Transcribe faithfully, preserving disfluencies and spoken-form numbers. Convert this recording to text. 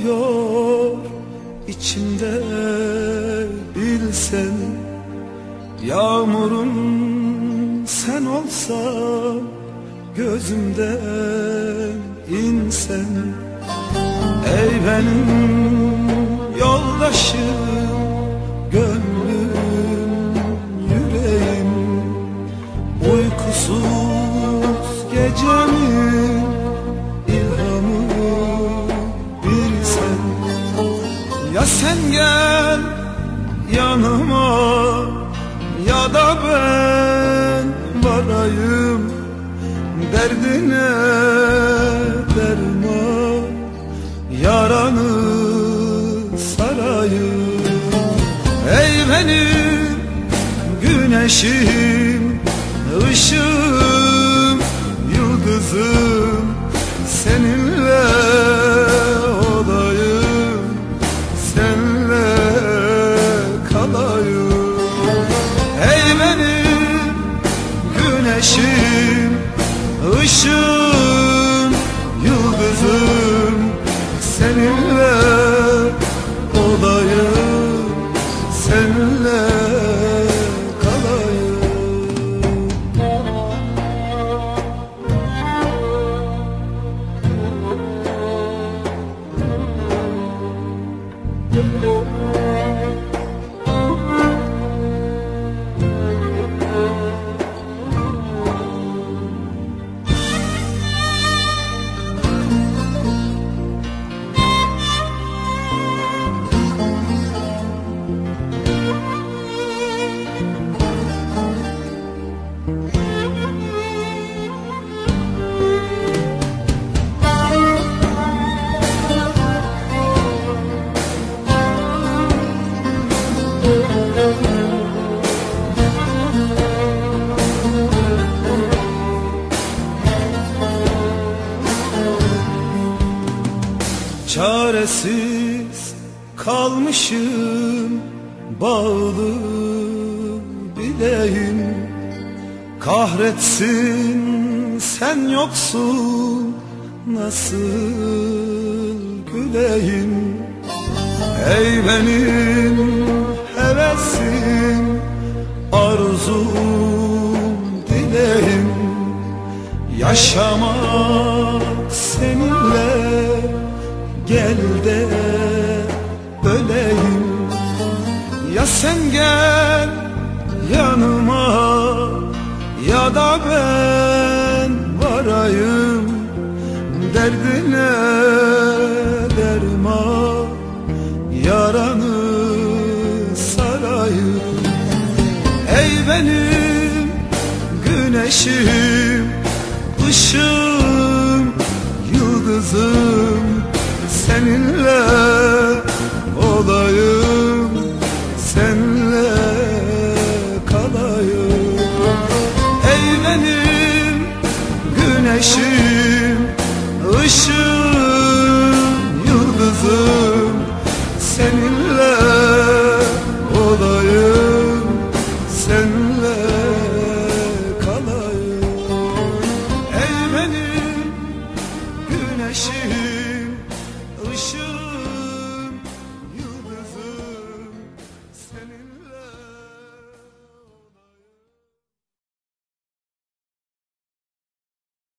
yanıyor içimde bilsen. Yağmurun sen olsan gözümden insen. Ey benim yoldaşım, gönlüm, yüreğim, uykusuz gecemin ilhamı bir sen. Ya sen gel yanıma ya da ben varayım, derdine derman, yaranı sarayım. Ey benim güneşim, ışığım, yıldızım, seninle olayım, seninle kalayım. Ey benim güneşim, ışığım, yıldızım, seninle olayım, seninle kalayım. Çaresiz kalmışım, bağlı bileğim, kahretsin sen yoksun, nasıl güleyim. Ey benim hevesim, arzum, dileğim, yaşamak seninle, gel de öleyim. Ya sen gel yanıma ya da ben varayım, derdine derman, yaranı sarayım. Ey benim güneşim, ışığım, yıldızım, seninle olayım, seninle kalayım. Ey benim güneşim, ışığım, yıldızım, seninle olayım, seninle kalayım. Ey benim güneşim,